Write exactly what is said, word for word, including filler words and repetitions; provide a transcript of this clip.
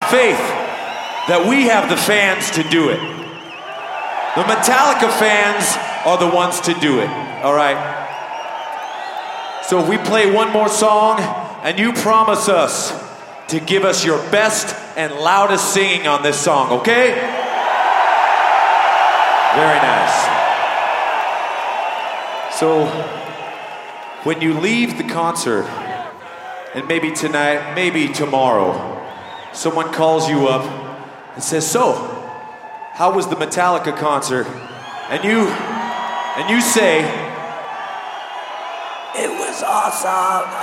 faith that we have the fans to do it. The Metallica fans are the ones to do it, all right? So if we play one more song and you promise us to give us your best and loudest singing on this song, okay? Very nice. So when you leave the concert, and maybe tonight, maybe tomorrow, someone calls you up and says, so, how was the Metallica concert? And you, and you say, it was awesome.